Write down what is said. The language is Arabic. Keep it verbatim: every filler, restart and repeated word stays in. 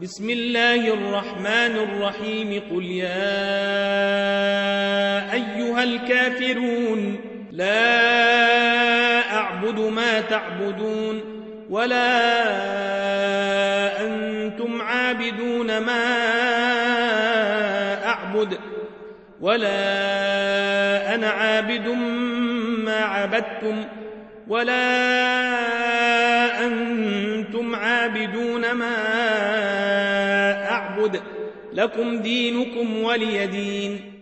بسم الله الرحمن الرحيم قل يا أيها الكافرون لا أعبد ما تعبدون ولا أنتم عابدون ما أعبد ولا أنا عابد ما عبدتم ولا أنتم عابدون ما أعبد لكم دينكم ولي دين.